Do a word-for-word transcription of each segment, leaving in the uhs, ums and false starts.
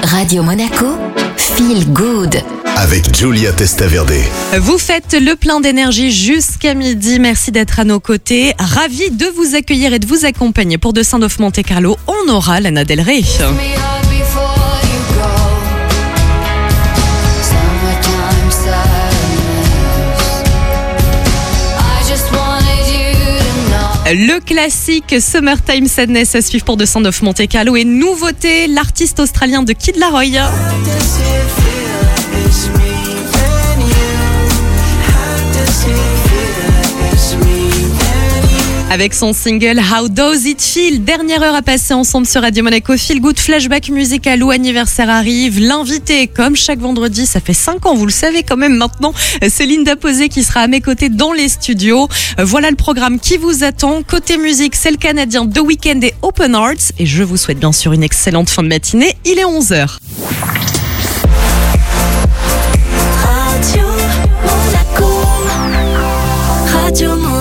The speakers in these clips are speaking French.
Radio Monaco, Feel Good. Avec Giulia Testaverde. Vous faites le plein d'énergie jusqu'à midi. Merci d'être à nos côtés. Ravi de vous accueillir et de vous accompagner pour The Sound of Monte Carlo. On aura Lana Del Rey. Le classique Summertime Sadness à suivre pour The Sound of Monte Carlo et nouveauté, l'artiste australien de Kid Laroi. Avec son single How Does It Feel, dernière heure à passer ensemble sur Radio Monaco. Feel Good, flashback musical ou anniversaire arrive. L'invité, comme chaque vendredi, ça fait cinq ans, vous le savez quand même maintenant, c'est Linda Posé qui sera à mes côtés dans les studios. Voilà le programme qui vous attend. Côté musique, c'est le Canadien The Weeknd et Open Hearts. Et je vous souhaite bien sûr une excellente fin de matinée. Il est onze heures. Radio Monaco. Radio Monaco.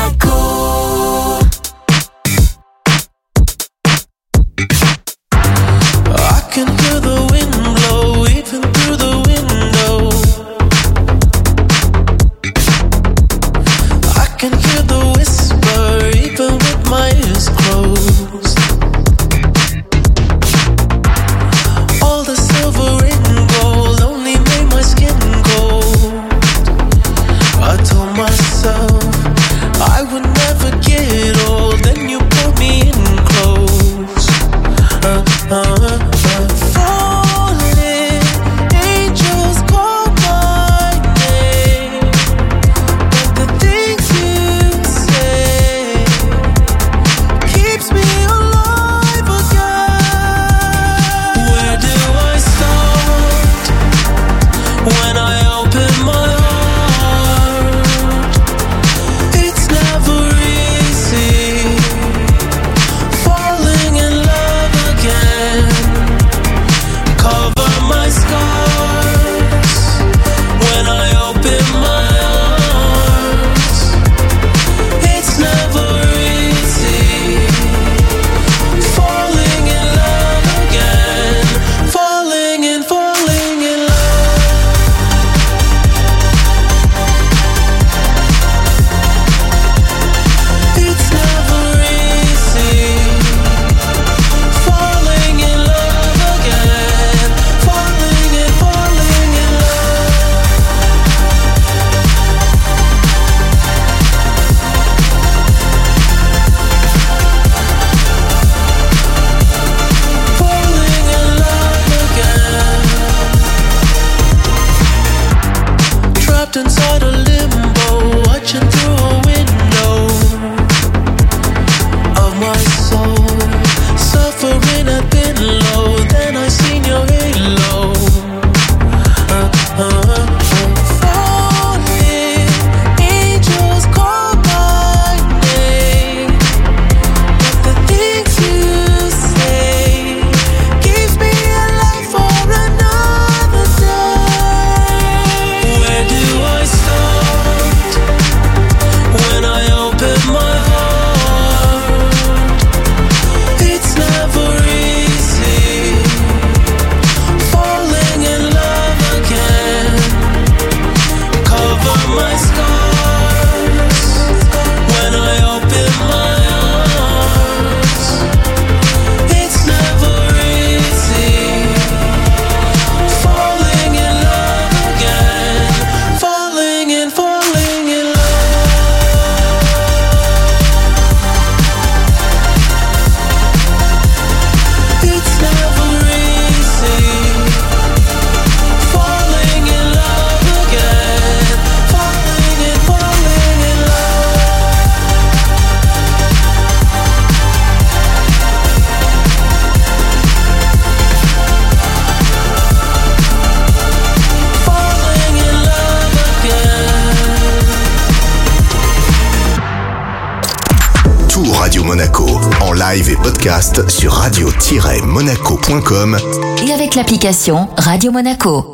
Live et podcast sur radio tiret monaco point com et avec l'application Radio Monaco.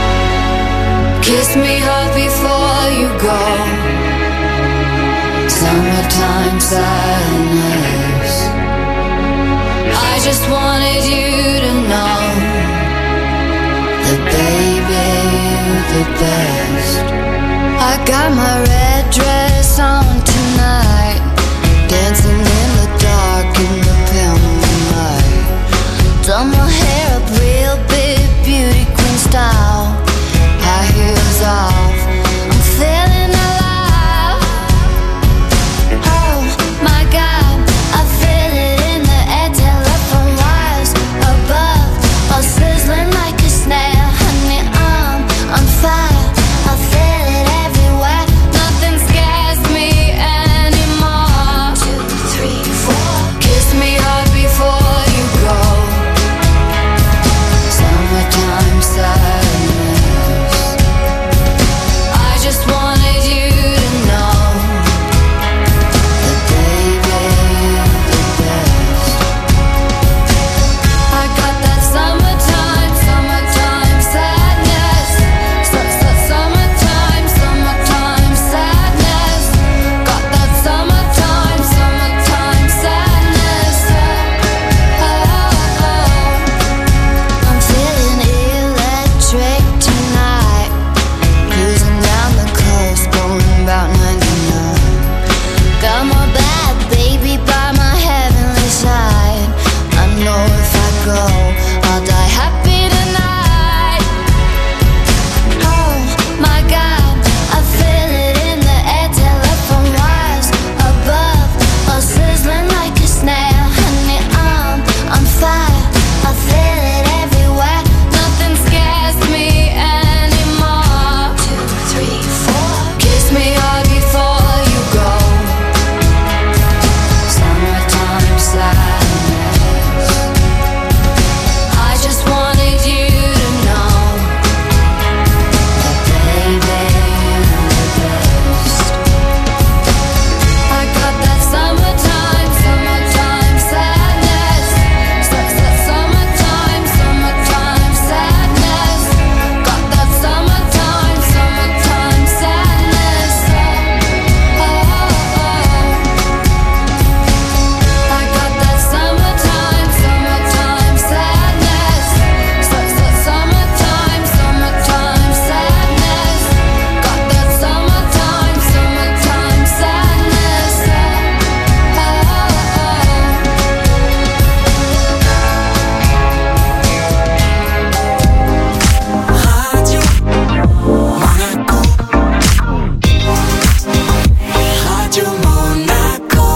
Kiss me hard before you go. Some Summertime sadness. I just wanted you to know that baby, you're the best. I got my red dress on tonight, dancing in the dark in the pale moonlight. Done my hair up real big, beauty queen style. High heels off, I'm feeling alive. Oh my God, I feel it in the air, telephone wires above, all sizzling like a snare. Honey, I'm on fire, I feel it everywhere. Nothing scares me anymore. Two, three, four. Kiss me hard before you go. Summertime sadness. I just wanted you to know that baby, you're the best. I got that summertime, summertime sadness. Su- su- Summertime, summertime sadness. Got that summertime, summertime sadness. Oh, oh, oh. I'm feeling electric tonight. Cruising down the coast, going about ninety-nine. Got my bad baby by my heavenly side. I know if I go, I'll die happy tonight. Oh my God, I feel it in the air, telephone wires above, all sizzling like a snare. Honey, I'm on fire, I feel it everywhere. Nothing scares me anymore. Two, three, four. Kiss me hard before you go. Summertime sadness. I just wanted you to know that baby, you're the best. I got that summertime, summertime sadness. Su- su- Summertime, summertime sadness. Got that summertime, summertime sadness. Oh, oh, oh. I got that summertime, summertime sadness. Su- su- Summertime, summertime sadness. Got that summertime, summertime sadness. Oh, Radio Monaco. Radio Monaco.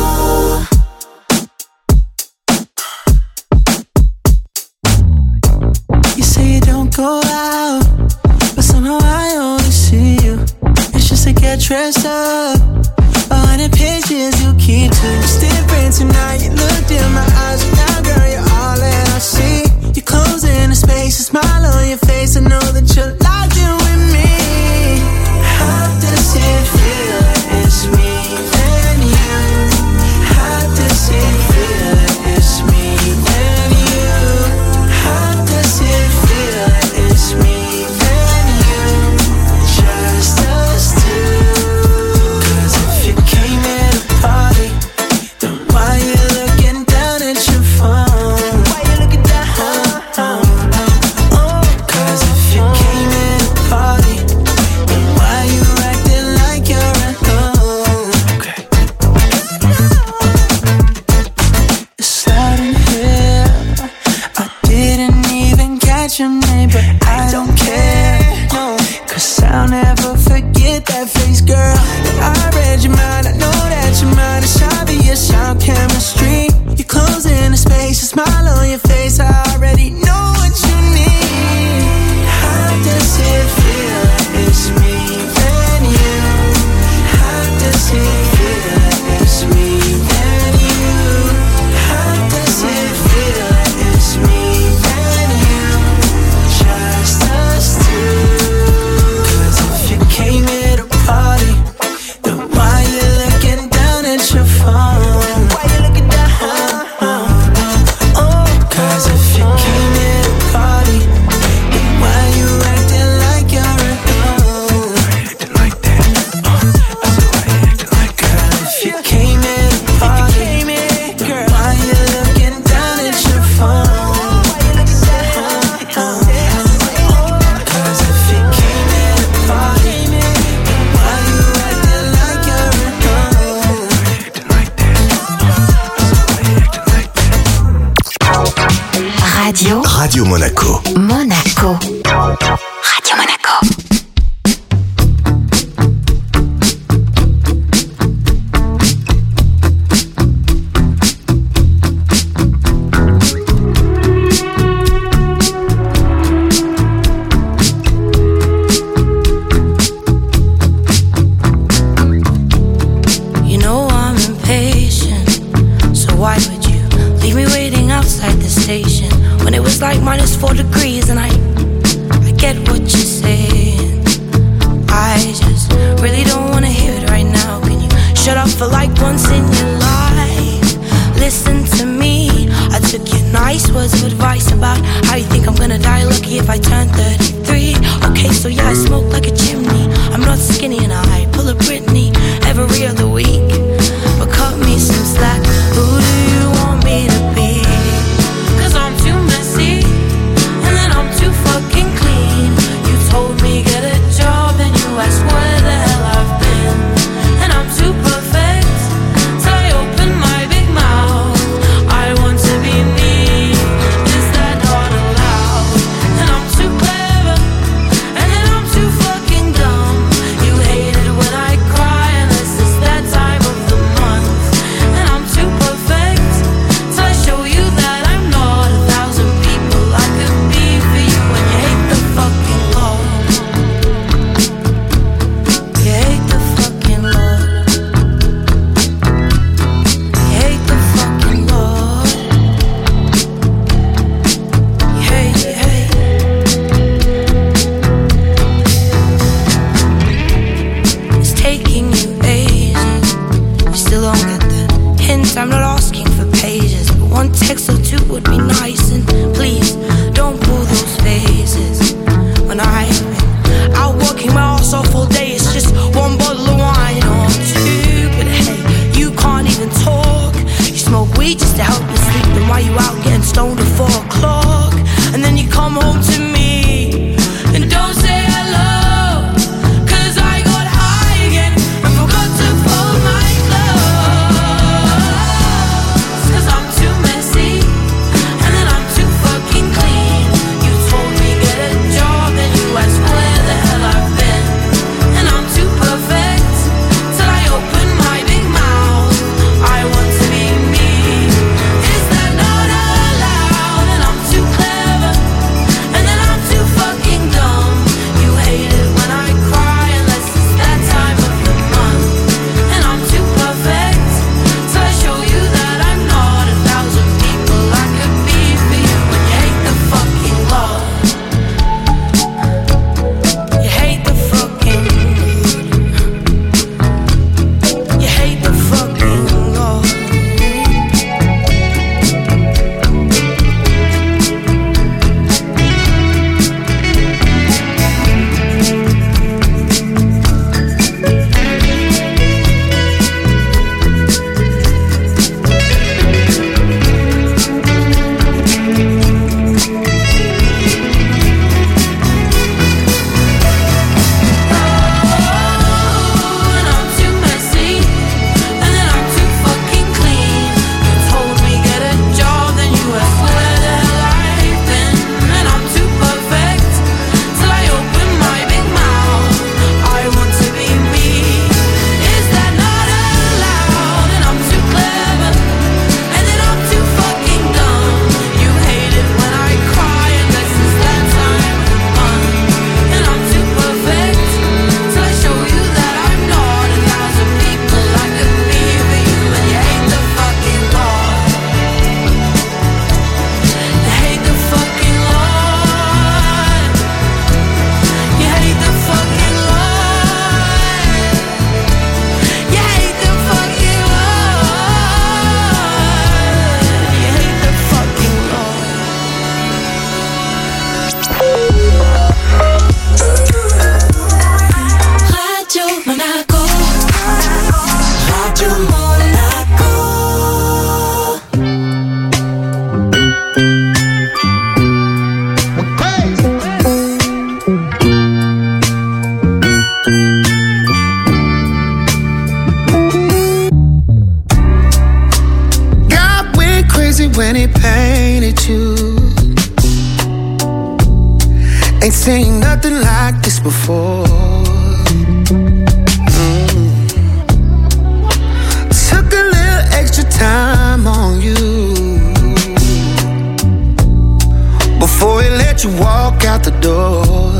You say you don't go out, but somehow I only see you. It's just to get dressed up. A hundred pictures you keep to. It's different tonight. You looked in my eyes, and now, girl, you're all that I see. Your clothes in a space, a smile on your face. I know that you're locked in with me. How does it feel? It's me and you. How does it feel? It's me and you. How does it feel? It's me and you. Just us two. 'Cause if you came here to party, then why you looking down at your phone? Why you looking down? Oh, 'cause if you came here to party, then why you acting like you're at home? Okay. It's loud in here. I didn't even catch your name, but I don't care. No, 'cause I'll never forget that face, girl. I read your mind, I know that your mind is obvious, our chemistry. Your clothes in a space, a smile on your face. I already know what you need. How does it feel? It's me and you. How does it feel? It's me and you. How does it feel? It's me and you. Just us two. 'Cause if you came here to party, then Radio Monaco. Monaco. Radio Monaco. Like minus four degrees and I I get what you're saying. I just really don't wanna hear it right now. Can you shut up for like once in your life? Listen to me. I took your nice words of advice about how you think I'm gonna die lucky if I turn thirty-three. Okay, so yeah, I smoke like a chimney. I'm not skinny and I pull a Britney every other week. But cut me some slack. Who do you want me to be? Cause I'm too messy, and then I'm too fucking clean. You told me get a job, and you asked where the hell I've been. And I'm too perfect, so I open my big mouth. I want to be me, is that not allowed? And I'm too clever, and then I'm too fucking dumb. You hate it when I cry. seen nothing like this before. Mm. Took a little extra time on you before we let you walk out the door.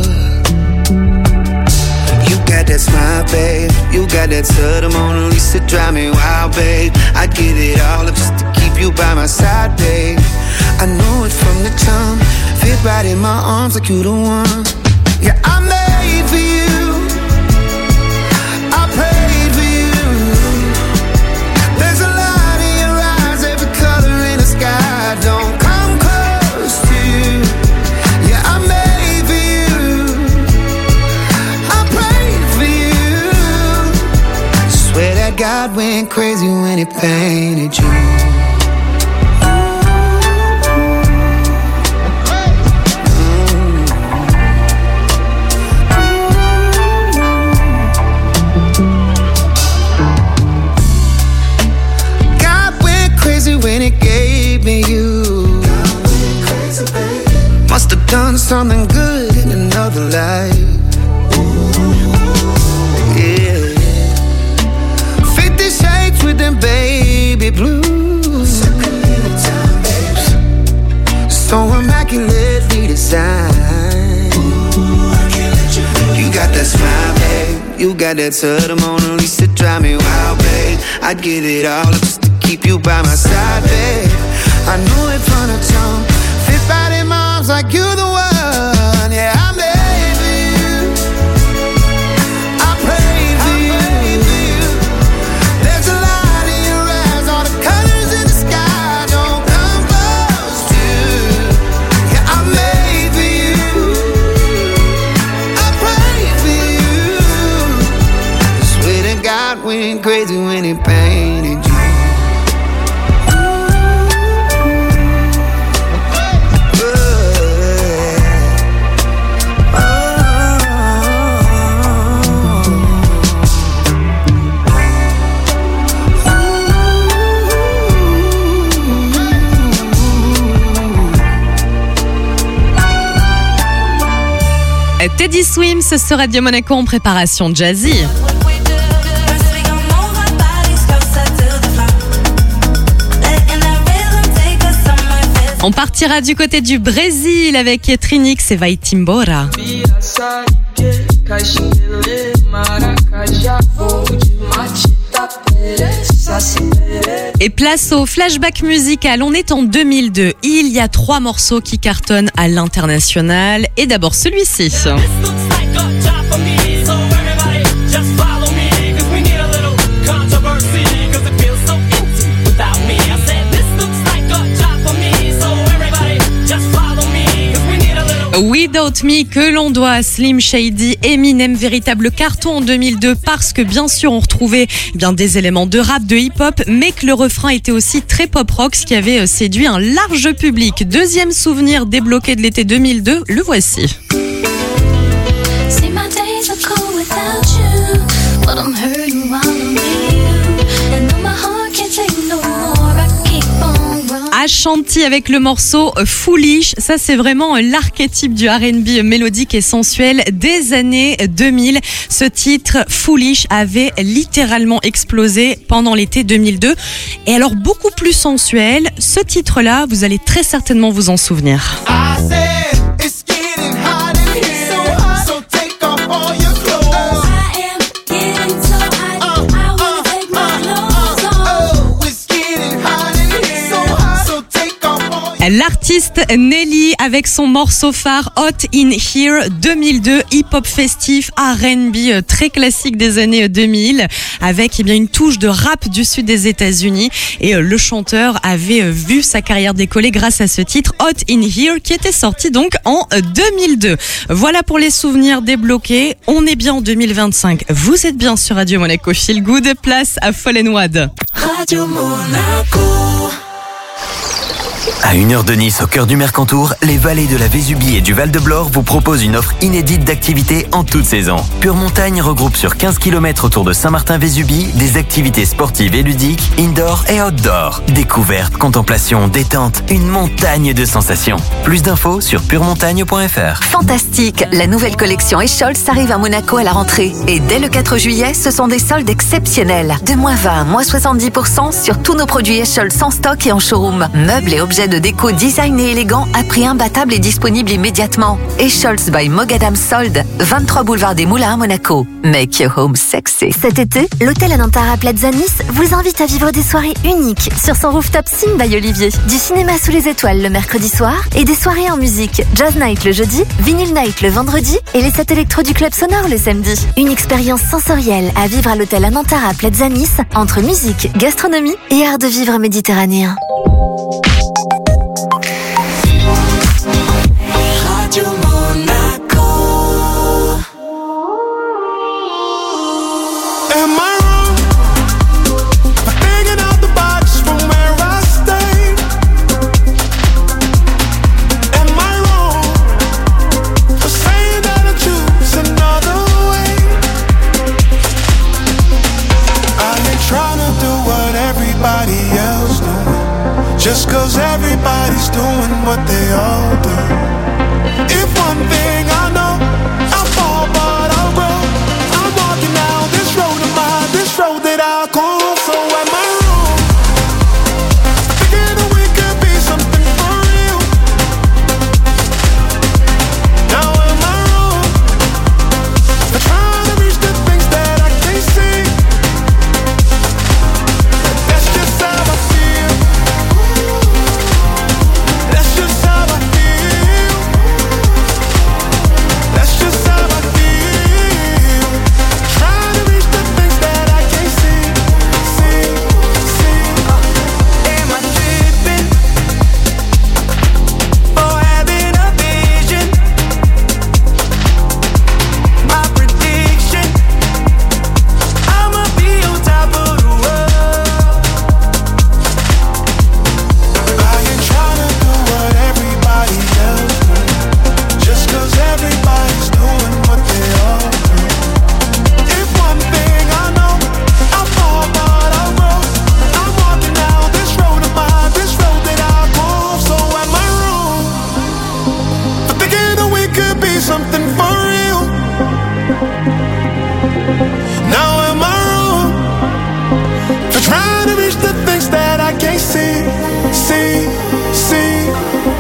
You got that smile, babe. You got that to the Mona Lisa, drive me wild, babe. I give it all up just to keep you by my side, babe. I know it from the jump. Fit right in my arms like you the one. Yeah, I'm made for you. I prayed for you. There's a light in your eyes, every color in the sky. Don't come close to you. Yeah, I'm made for you. I prayed for you. Swear that God went crazy when he painted you. When it gave me you, must have done something good in another life. Yeah, Fifty Shades with them baby blues, so immaculately designed. You got that smile, babe. You got that to the Mona Lisa, drive me wild, babe. I give it all up just to keep you by my side, babe. I knew it from the jump. Fit right in my arms like you the one. Yeah, I made for you. I prayed for you. There's a light in your eyes, all the colors in the sky. Don't come close to. Yeah, I made for you. I prayed for you. Swear to God went crazy when he painted you. Teddy Swims sur Radio Monaco en préparation jazzy. On partira du côté du Brésil avec Trinix et Vai Timbora. Et place au flashback musical, on est en deux mille deux. Il y a trois morceaux qui cartonnent à l'international. Et d'abord celui-ci. Without Me, que l'on doit à Slim Shady, Eminem, véritable carton en deux mille deux parce que bien sûr on retrouvait bien des éléments de rap, de hip-hop, mais que le refrain était aussi très pop-rock, ce qui avait séduit un large public. Deuxième souvenir débloqué de l'été deux mille deux, le voici. Ashanti avec le morceau Foolish, ça c'est vraiment l'archétype du R and B mélodique et sensuel des années deux mille. Ce titre Foolish avait littéralement explosé pendant l'été deux mille deux. Et alors beaucoup plus sensuel, ce titre-là, vous allez très certainement vous en souvenir. L'artiste Nelly avec son morceau phare Hot in Here deux mille deux, hip-hop festif, R and B très classique des années deux mille, avec eh bien une touche de rap du sud des États-Unis. Et le chanteur avait vu sa carrière décoller grâce à ce titre Hot in Here qui était sorti donc en deux mille deux. Voilà pour les souvenirs débloqués. On est bien en deux mille vingt-cinq. Vous êtes bien sur Radio Monaco Feel Good. Place à Fall and Wad. Radio Monaco. À une heure de Nice, au cœur du Mercantour, les vallées de la Vésubie et du Val-de-Blore vous proposent une offre inédite d'activités en toute saison. Pure Montagne regroupe sur quinze kilomètres autour de Saint-Martin-Vésubie des activités sportives et ludiques, indoor et outdoor. Découvertes, contemplation, détente, une montagne de sensations. Plus d'infos sur pure montagne point f r. Fantastique, la nouvelle collection Escholz arrive à Monaco à la rentrée. Et dès le quatre juillet, ce sont des soldes exceptionnels. De moins vingt, moins soixante-dix pour cent sur tous nos produits Escholz en stock et en showroom. Meubles et objets de déco design et élégant à prix imbattable et disponible immédiatement. Escholz by Mogadam Sold, vingt-trois boulevard des Moulins à Monaco. Make your home sexy. Cet été, l'hôtel Anantara Plaza Nice vous invite à vivre des soirées uniques sur son rooftop Sim by Olivier. Du cinéma sous les étoiles le mercredi soir et des soirées en musique. Jazz Night le jeudi, Vinyl Night le vendredi et les sets électro du Club Sonore le samedi. Une expérience sensorielle à vivre à l'hôtel Anantara Plaza Nice entre musique, gastronomie et art de vivre méditerranéen. Radio Monaco. Am I wrong for thinking out the box from where I stay? Am I wrong for saying that I choose another way? I ain't trying to do what everybody else doing, just cause everybody's doing what they all do. If one thing I know, I'll fall but I'll grow. I'm walking down this road of mine, this road that I call home. So am I wrong? Thinking that we could be something for real. Now am I wrong for trying to reach the things that I can't see? That's just how I feel. That's just how I feel. That's just how I feel. Trying to reach the things that I can't see, see, see. Am I tripping or having a vision? My prediction, I'ma be on top of the world. I ain't trying to do what everybody else does, just cause everybody's doing what they all do. If one thing I know, I'll fall but I'll grow. I'm walking down this road of mine, this road that I go home. So am I wrong for thinking that we could be something for real? Now am I wrong for trying to reach the things that I can't see, see, see?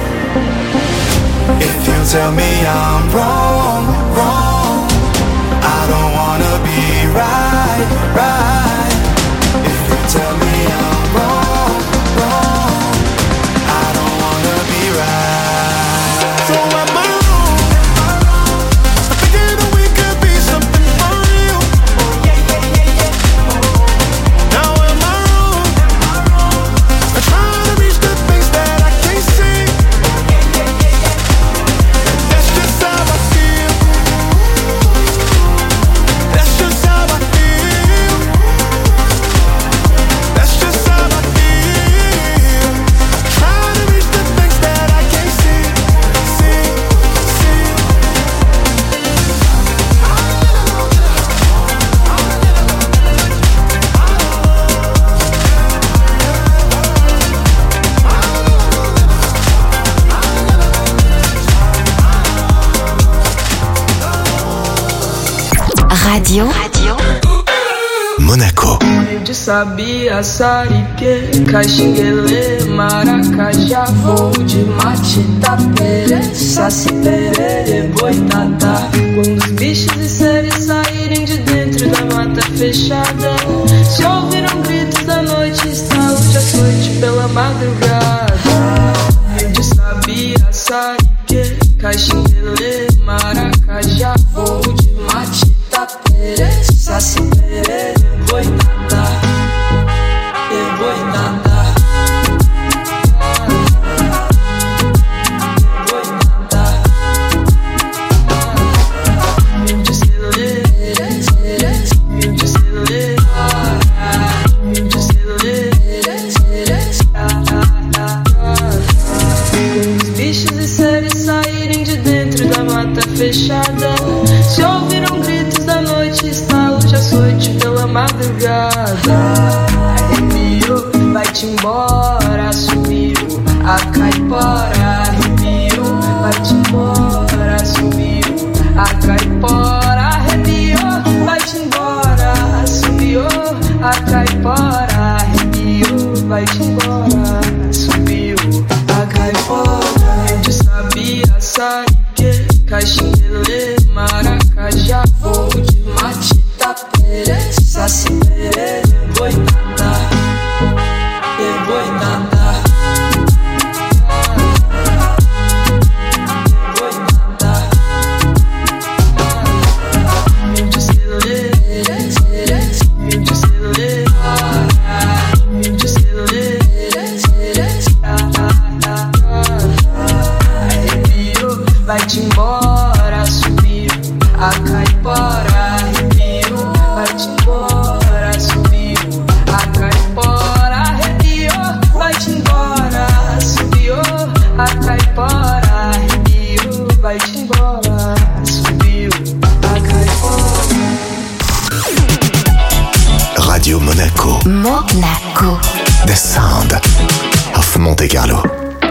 If you tell me I'm wrong, wrong, I don't wanna be right, right. If you tell me I'm wrong, wrong, I don't wanna be right. So am I wrong for thinking that we could be something for real? Now am I wrong for trying to reach the things that I can't see? That's just how I feel. That's just how I feel. That's just how I feel. Trying to reach the things that I can't see, see, see. Radio. Radio. Monaco. De sabia, sarique, caxinguele, maracajá, voo de mate, tapere, saci, perere, boitatá. Quando os bichos e seres saírem de dentro da mata fechada, se ouviram gritos da noite, estalo de açoite pela madrugada. De sabia, sarique, caxinguele, maracajá, voo de mate, tapere, saci, perere, boitatá, e boitatá, boitatá. Me diz que lê, me diz que lê. nada. Arrepiou, vai-te embora, subiu a caipora. Arrepiou, vai-te embora, subiu a caipora. Arrepiou, vai-te embora, subiu a caipora. Arrepiou, vai-te embora, subiu a caipora. Eu sabia, sabe que caixinha, maracajá, voo de matita, pere, saci, pere, boitada, e boitada. Vai-te embora, subiu a caipora. Arrepiou, vai-te embora, subiu a caipora. Arrepiou, vai-te embora, subiu a caipora. Arrepiou, vai-te embora, subiu a caipora. Radio Monaco. Monaco. The sound of Monte Carlo.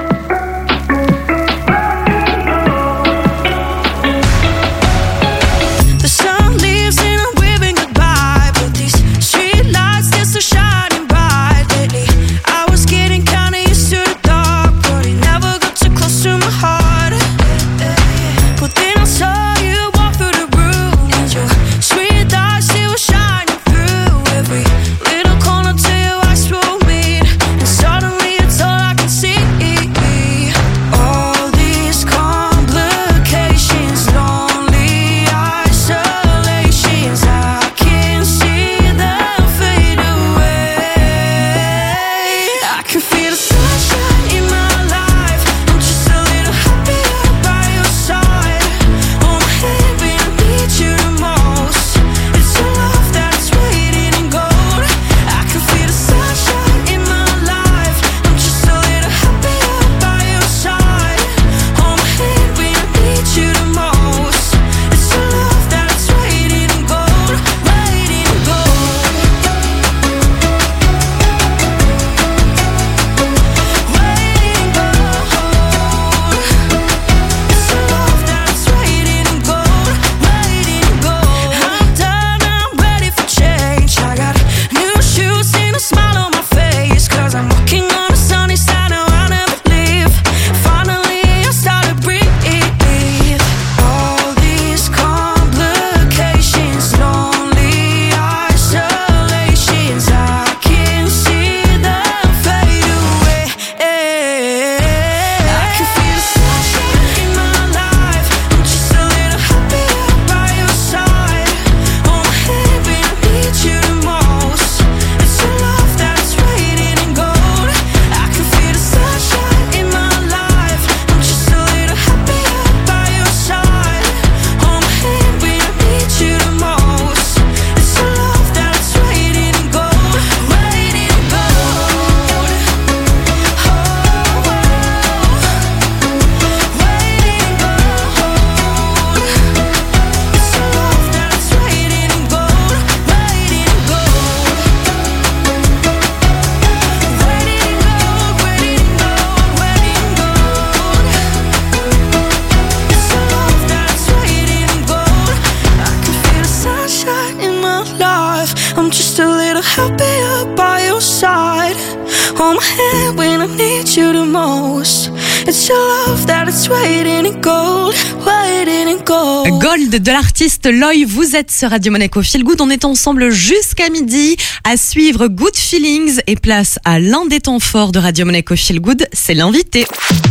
Gold de l'artiste Loy, vous êtes sur Radio Monaco Feel Good. On est ensemble jusqu'à midi à suivre Good Feelings et place à l'un des temps forts de Radio Monaco Feel Good, c'est l'invité.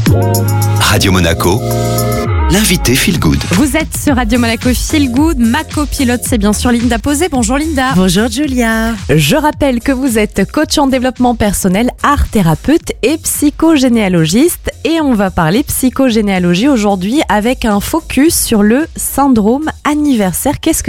Radio Monaco, l'invité Feel Good. Vous êtes sur Radio Monaco Feel Good. Ma copilote, c'est bien sûr Linda Posé. Bonjour Linda. Bonjour Julia. Je rappelle que vous êtes coach en développement personnel, art thérapeute et psychogénéalogiste. Et on va parler psychogénéalogie aujourd'hui avec un focus sur le syndrome anniversaire. Qu'est-ce que c'est Linda ?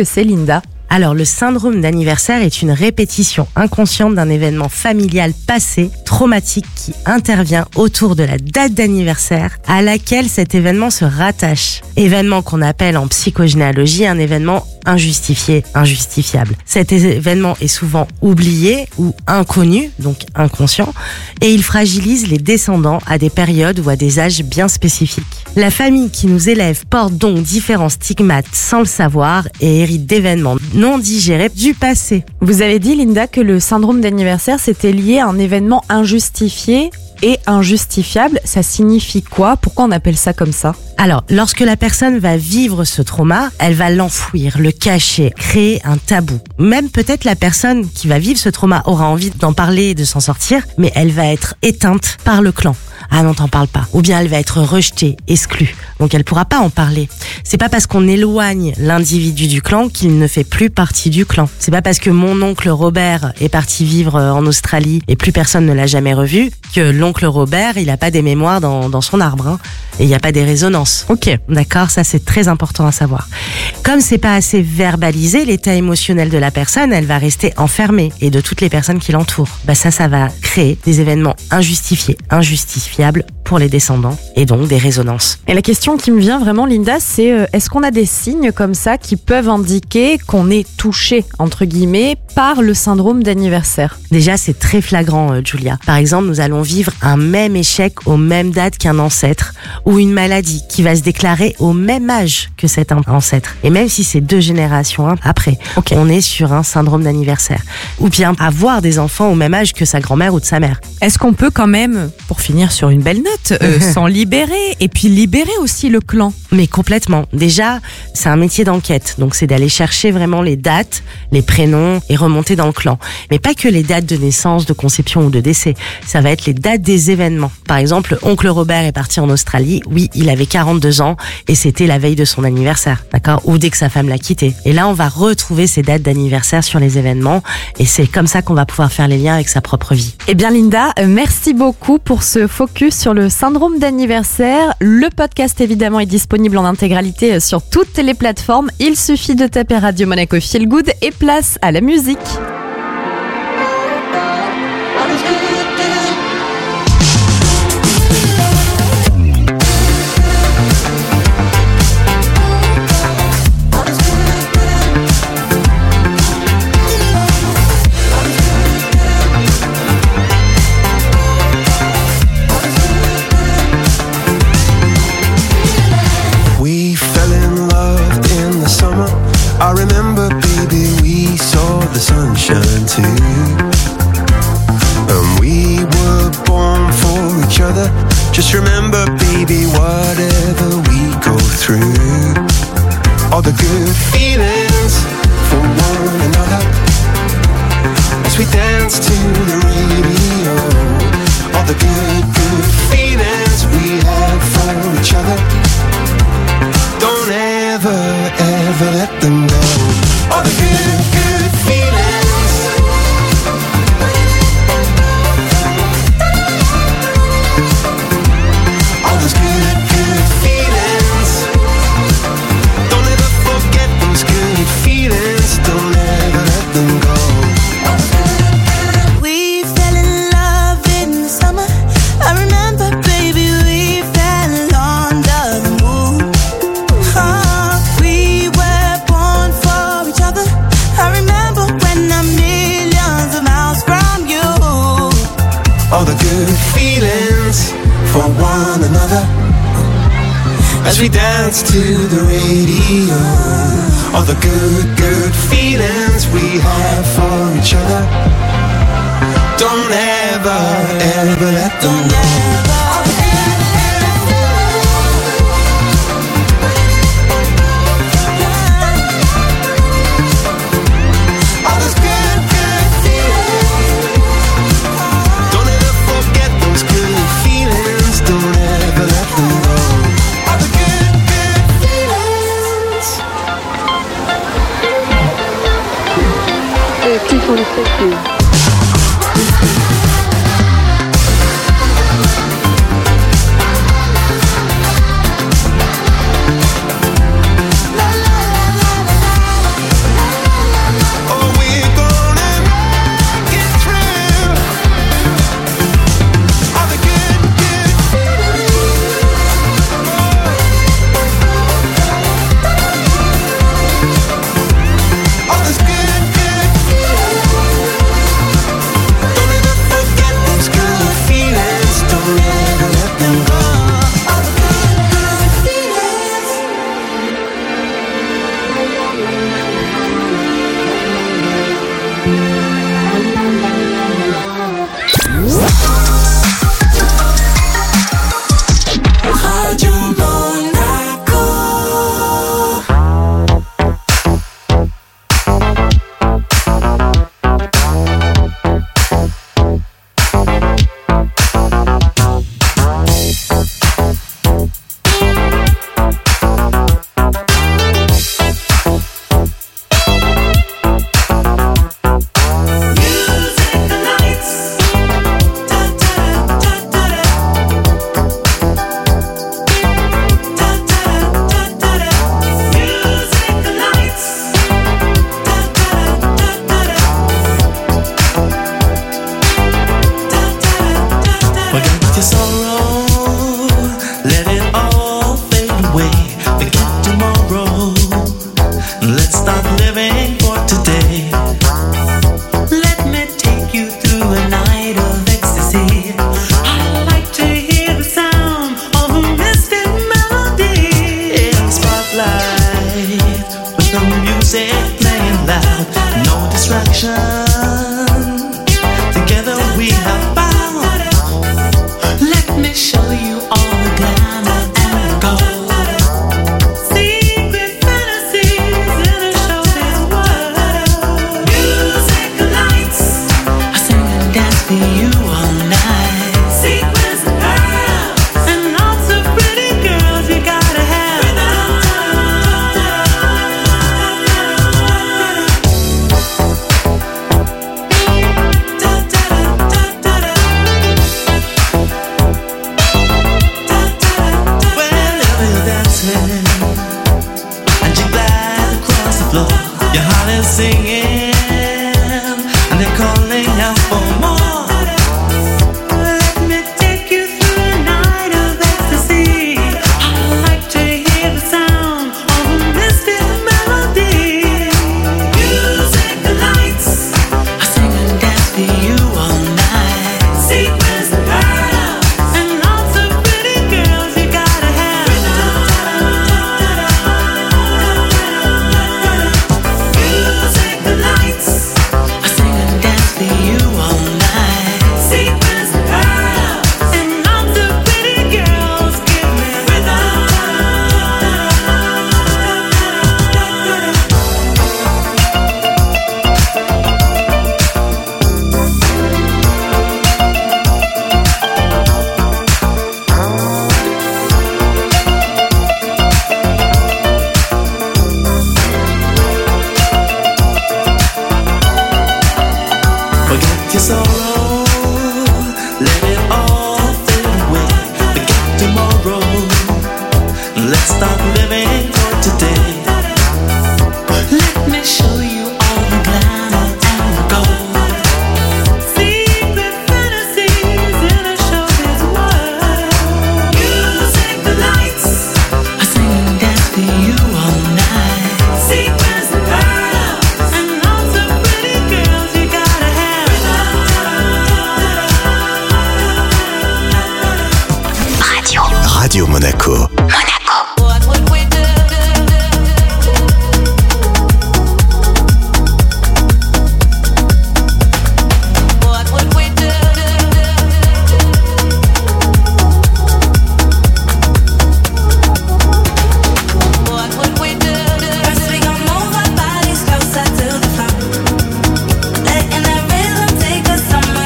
Alors, le syndrome d'anniversaire est une répétition inconsciente d'un événement familial passé, traumatique, qui intervient autour de la date d'anniversaire à laquelle cet événement se rattache. Événement qu'on appelle en psychogénéalogie un événement injustifié, injustifiable. Cet événement est souvent oublié ou inconnu, donc inconscient, et il fragilise les descendants à des périodes ou à des âges bien spécifiques. La famille qui nous élève porte donc différents stigmates sans le savoir et hérite d'événements non digérés du passé. Vous avez dit, Linda, que le syndrome d'anniversaire, c'était lié à un événement injustifié et injustifiable. Ça signifie quoi? Pourquoi on appelle ça comme ça? Alors, lorsque la personne va vivre ce trauma, elle va l'enfouir, le cacher, créer un tabou. Même peut-être la personne qui va vivre ce trauma aura envie d'en parler et de s'en sortir, mais elle va être éteinte par le clan. Ah non, t'en parles pas. Ou bien elle va être rejetée, exclue. Donc elle pourra pas en parler. C'est pas parce qu'on éloigne l'individu du clan qu'il ne fait plus partie du clan. C'est pas parce que mon oncle Robert est parti vivre en Australie et plus personne ne l'a jamais revu que l'oncle Robert, il a pas des mémoires dans, dans son arbre, hein. Et il y a pas des résonances. Ok. D'accord, ça c'est très important à savoir. Comme c'est pas assez verbalisé, l'état émotionnel de la personne, elle va rester enfermée et de toutes les personnes qui l'entourent. Bah ça, ça va créer des événements injustifiés, injustifiables pour les descendants et donc des résonances. Et la question qui me vient vraiment, Linda, c'est euh, est-ce qu'on a des signes comme ça qui peuvent indiquer qu'on est touché, entre guillemets, par le syndrome d'anniversaire? Déjà, c'est très flagrant, euh, Julia. Par exemple, nous allons vivre un même échec aux mêmes dates qu'un ancêtre ou une maladie qui va se déclarer au même âge que cet ancêtre. Et même si c'est deux générations hein, après, okay. On est sur un syndrome d'anniversaire. Ou bien avoir des enfants au même âge que sa grand-mère ou de sa mère. Est-ce qu'on peut quand même, pour finir sur une belle note, euh, s'en libérer et puis libérer aussi le clan? Mais complètement. Déjà, c'est un métier d'enquête. Donc c'est d'aller chercher vraiment les dates, les prénoms et remonter dans le clan. Mais pas que les dates de naissance, de conception ou de décès. Ça va être les dates des événements. Par exemple, oncle Robert est parti en Australie. Oui, il avait quarante-deux ans et c'était la veille de son anniversaire. D'accord? Ou dès que sa femme l'a quitté. Et là, on va retrouver ces dates d'anniversaire sur les événements et c'est comme ça qu'on va pouvoir faire les liens avec sa propre vie. Eh bien, Linda, merci beaucoup pour ce focus sur le syndrome d'anniversaire. Le podcast, évidemment, est disponible en intégralité sur toutes les plateformes. Il suffit de taper Radio Monaco Feel Good et place à la musique. I remember, baby, we saw the sunshine too. And we were born for each other. Just remember, baby, whatever we go through, all the good feelings for one another, as we dance to the radio, all the good, good feelings we have for each other. Don't ever, ever let them go. All the good, good feelings. All those good, good feelings. Don't ever forget those good feelings. Don't ever let them go. We fell in love in the summer. I remember, baby, we fell under the moon. All the good feelings for one another, as we dance to the radio. All the good, good feelings we have for each other. Don't ever, ever let them go. Radio Monaco. Radio Monaco.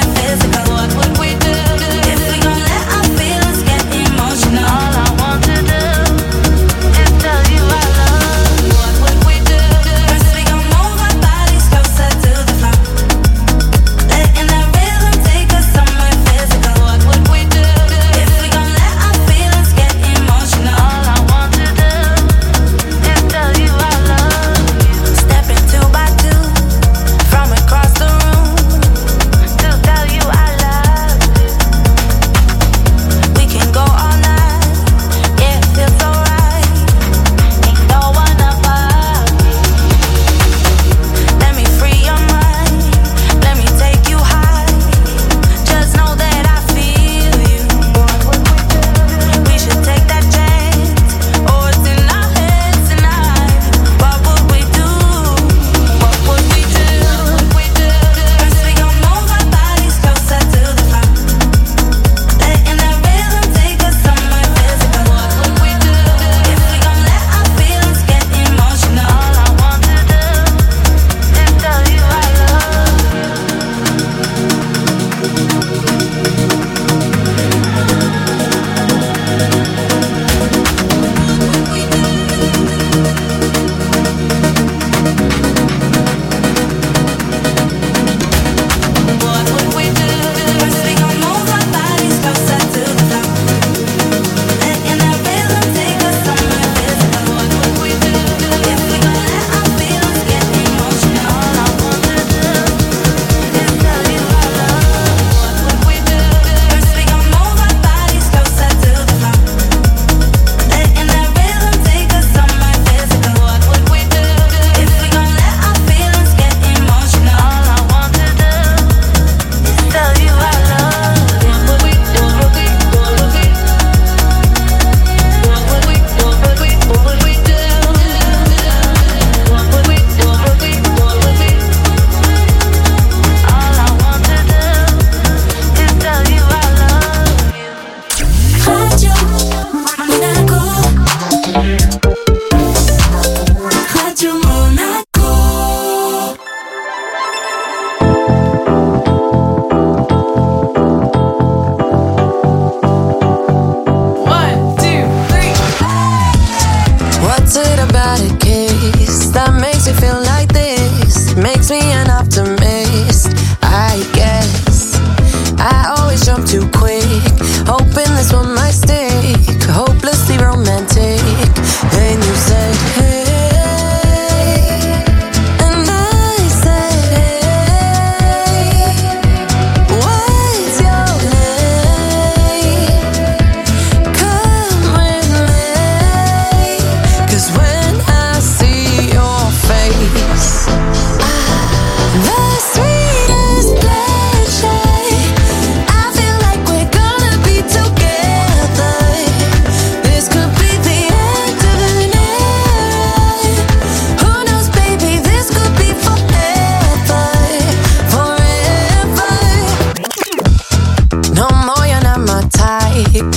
All I want to do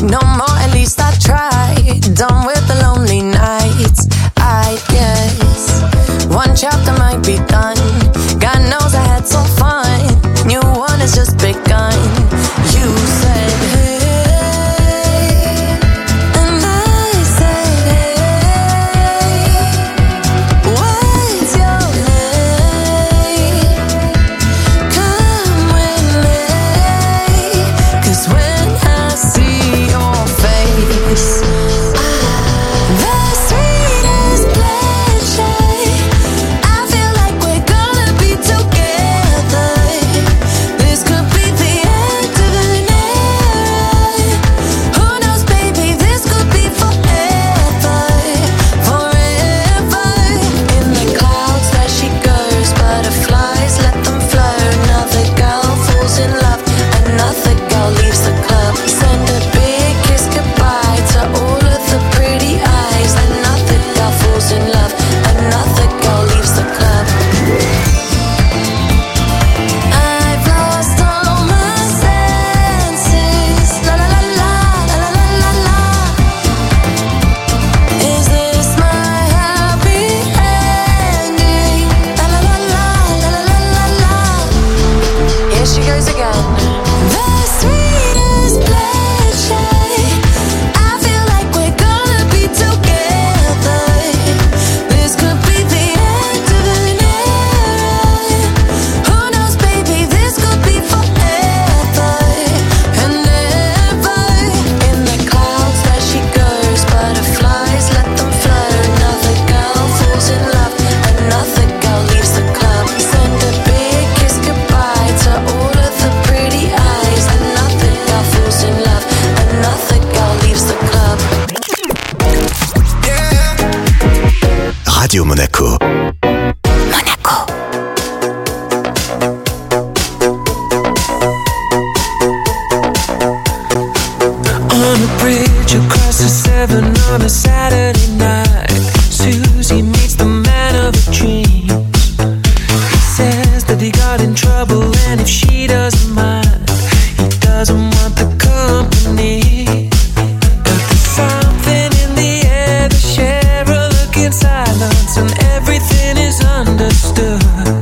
no more, at least I tried. Done with the lonely nights, I guess. One chapter might be done. God knows I had some fun. New one has just begun. You said, hey, and I said, hey, what's your name? Come with me, 'cause when I see your face, the sweetest pleasure, I feel like we're gonna be together. This could be the end of an era. Who knows, baby, this could be forever, forever. In the clouds there she goes, butterflies, let them flow. Another girl falls in love, another girl leaves the club. Send a big kiss goodbye to all of the pretty eyes. Another girl falls in love, another girl leaves the club. I've lost all my senses. La la la la, la la la la la. Is this my happy ending? La la la la, la la la la la. Here she goes again. The sweetest pleasure, I feel like we're gonna be together. This could be the end of an era. Who knows, baby, this could be forever and ever. In the clouds there she goes, butterflies, let them flow. Another girl falls in love, another girl leaves the club. Send a big kiss goodbye to all of the pretty eyes. Another girl falls in love, another girl leaves the club. Radio Monaco. Monaco. On a bridge across the Severn on a Saturday night, Susie meets the man of her dreams. He says that he got in trouble, and if she doesn't mind, he doesn't want the company. But there's something in the air, they share a look in silence, and everything is understood.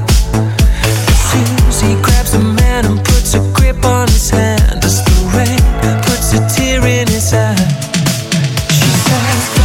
Susie grabs the man and puts a grip on his hand as the rain puts a tear in his eye. She says,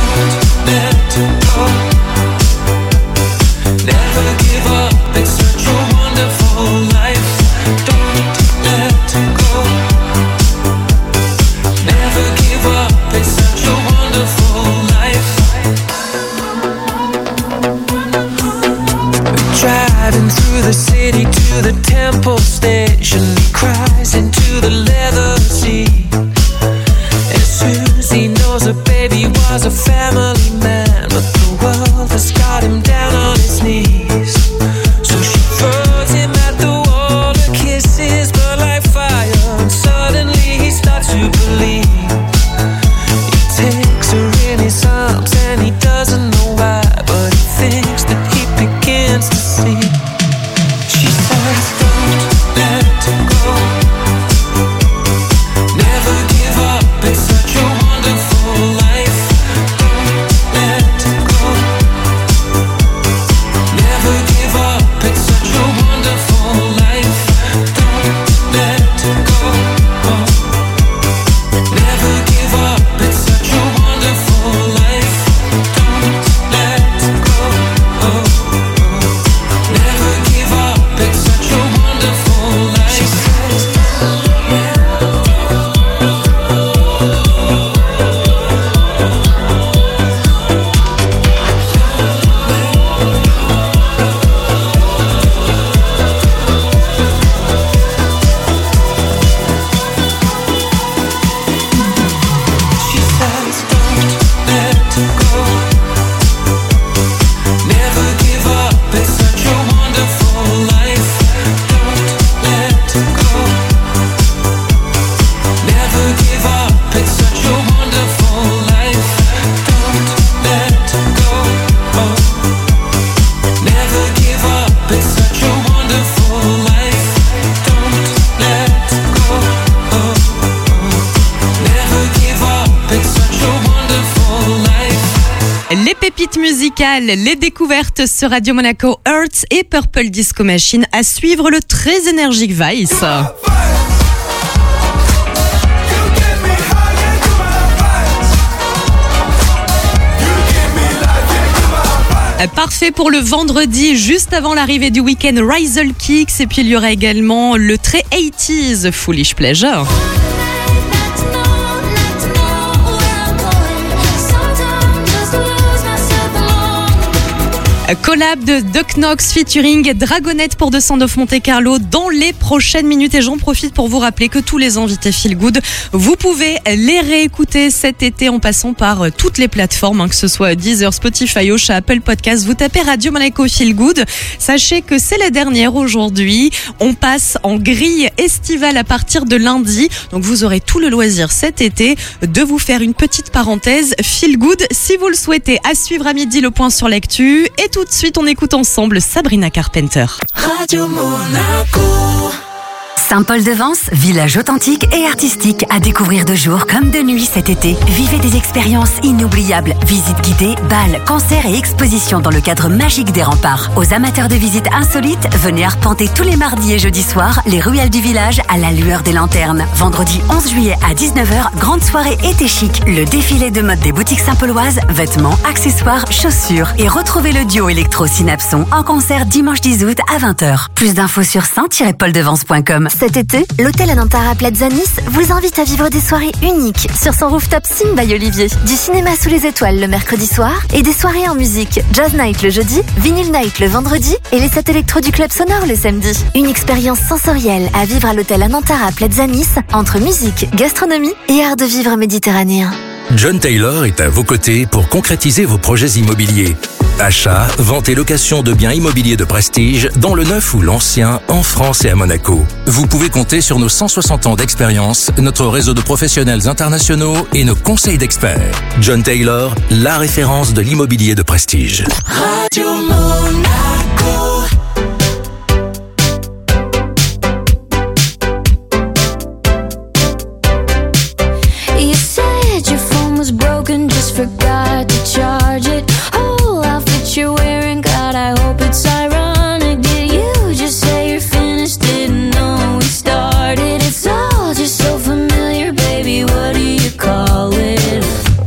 suite musicale, les découvertes sur Radio Monaco, Earth et Purple Disco Machine. À suivre le très énergique Vice. Parfait pour le vendredi, juste avant l'arrivée du week-end, Rizel Kicks. Et puis il y aura également le très eighties Foolish Pleasure. Collab de Duck Knox featuring Dragonette pour The Sound of Monte Carlo dans les prochaines minutes. Et j'en profite pour vous rappeler que tous les invités Feel Good, vous pouvez les réécouter cet été en passant par toutes les plateformes, hein, que ce soit Deezer, Spotify, Ocha, Apple Podcast. Vous tapez Radio Monaco Feel Good. Sachez que c'est la dernière aujourd'hui. On passe en grille estivale à partir de lundi. Donc vous aurez tout le loisir cet été de vous faire une petite parenthèse Feel Good si vous le souhaitez. À suivre à midi le point sur l'actu. Et tout de suite, on écoute ensemble Sabrina Carpenter. Radio Monaco. Saint-Paul-de-Vence, village authentique et artistique à découvrir de jour comme de nuit cet été. Vivez des expériences inoubliables. Visites guidées, balles, concerts et expositions dans le cadre magique des remparts. Aux amateurs de visites insolites, venez arpenter tous les mardis et jeudis soirs les ruelles du village à la lueur des lanternes. Vendredi onze juillet à dix-neuf heures, grande soirée été chic. Le défilé de mode des boutiques Saint-Pauloises, vêtements, accessoires, chaussures. Et retrouvez le duo électro Synapson en concert dimanche dix août à vingt heures. Plus d'infos sur saint tiret paul de vence point com. Cet été, l'hôtel Anantara Plaza Nice vous invite à vivre des soirées uniques sur son rooftop Sim by Olivier. Du cinéma sous les étoiles le mercredi soir et des soirées en musique. Jazz Night le jeudi, Vinyl Night le vendredi et les sets électro du Club Sonore le samedi. Une expérience sensorielle à vivre à l'hôtel Anantara Plaza Nice entre musique, gastronomie et art de vivre méditerranéen. John Taylor est à vos côtés pour concrétiser vos projets immobiliers. Achat, vente et location de biens immobiliers de prestige dans le neuf ou l'ancien, en France et à Monaco. Vous pouvez compter sur nos cent soixante ans d'expérience, notre réseau de professionnels internationaux et nos conseils d'experts. John Taylor, la référence de l'immobilier de prestige. Radio Monaco. You said your phone was broken, just forgot to charge it. Whole outfit you're wearing, God, I hope it's ironic. Did you just say you're finished? Didn't know we started. It's all just so familiar, baby. What do you call it?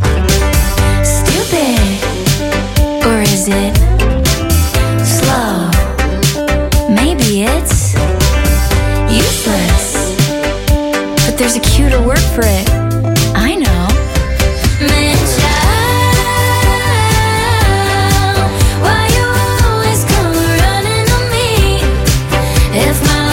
Stupid, or is it slow? Maybe it's useless, but there's a cuter word for it. I know. Man, child, why you always come running on me? If my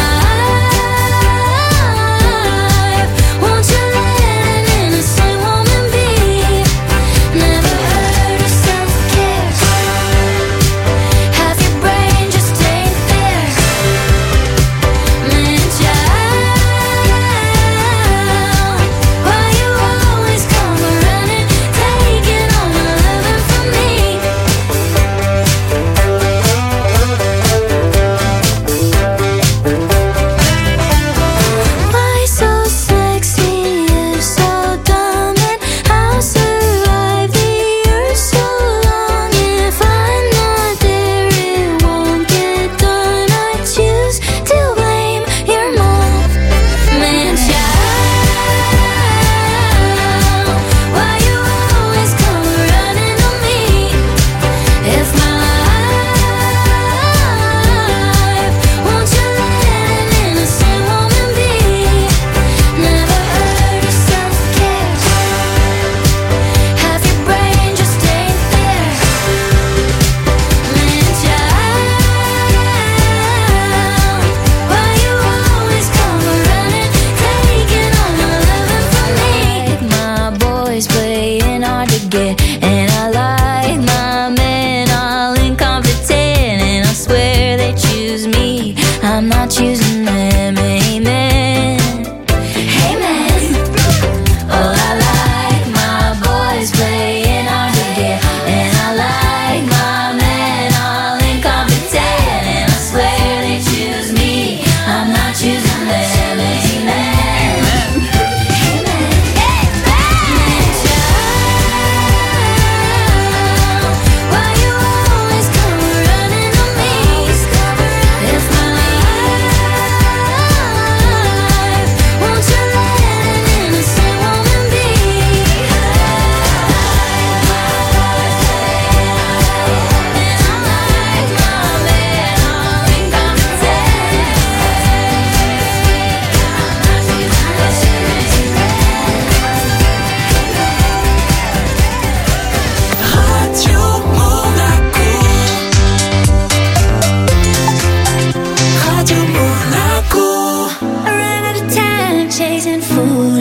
life, won't you let an innocent woman be? Never heard yourself care. Half your brain just ain't there. Man, child, why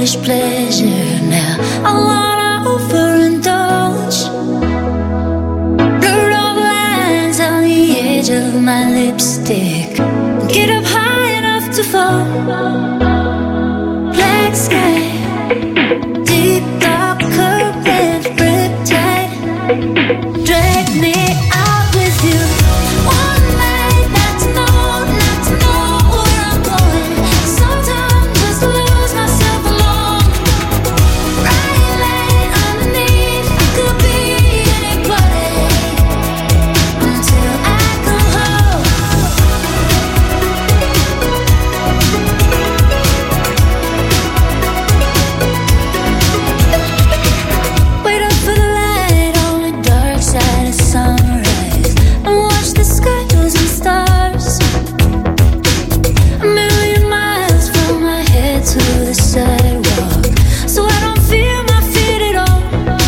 foolish pleasure now. I wanna overindulge. Blur all the lines on the edge of my lipstick. Get up high enough to fall. Black sky, deep dark current, riptide. Drag me out with you. One night, not to know, not to know where I'm going. Sometimes just lose myself alone. Bright light underneath, I could be anybody until I come home. Wait up for the light on the dark side of sunrise and watch the sky losing stars. A million miles from my head to the sidewalk, so I don't feel my feet at all.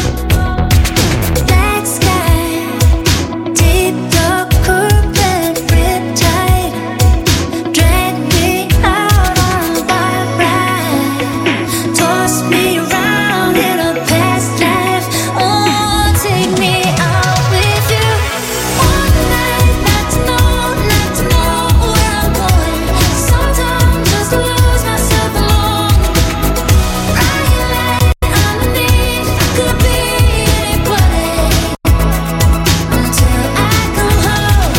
Black sky, deep dark current, riptide. Drag me out on a wild ride. Toss me around in a past life. Oh, take me out with you. One night, not to know, not to know where I'm going. Sometimes just lose myself alone. Bright light underneath, I could be anybody until I come home.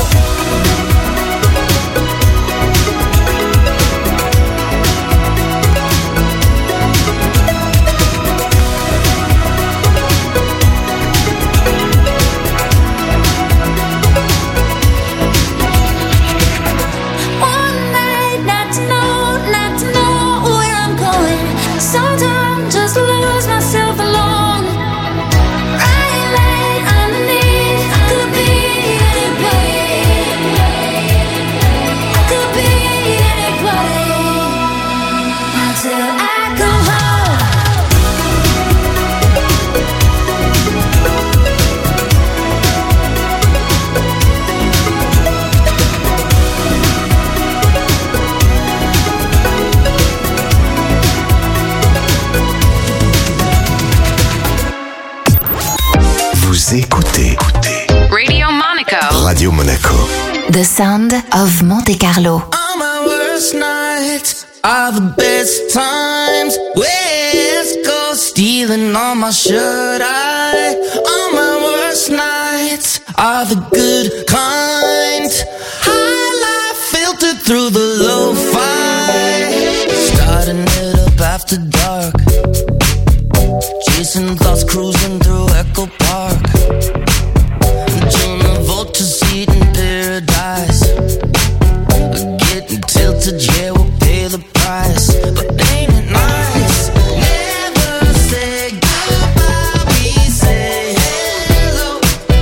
One night, not to know, not to know where I'm going. Sometimes just lose myself alone. Bright light underneath, I could be anybody. I could be anybody until I come home. Vous écoutez Radio Monaco. Radio Monaco. The Sound of Monte Carlo. All my worst nights are the best times. West Coast stealing on my shirt. I, all my worst nights are the good kind. High life filtered through the lo-fi. Starting it up after dark. Chasing thoughts, cruising through Echo Park. Join the vulture seat in paradise. Getting tilted, yeah, we'll pay the price. But ain't it nice? Never say goodbye, we say hello.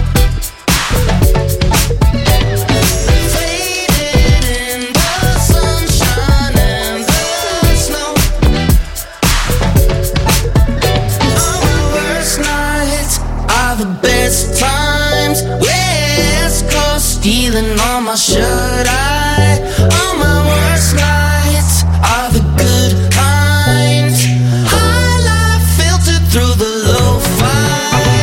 Faded in the sunshine and the snow. All my worst nights are the best times. West Coast stealing on my shirt. I, all my worst nights are the good kind. High life filtered through the lo-fi.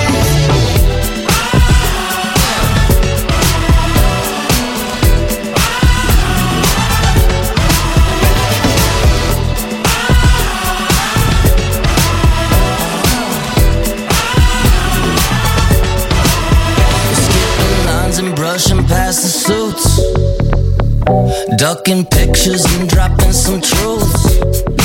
Skipping lines and brushing past the suits. Ducking pictures and dropping some truths.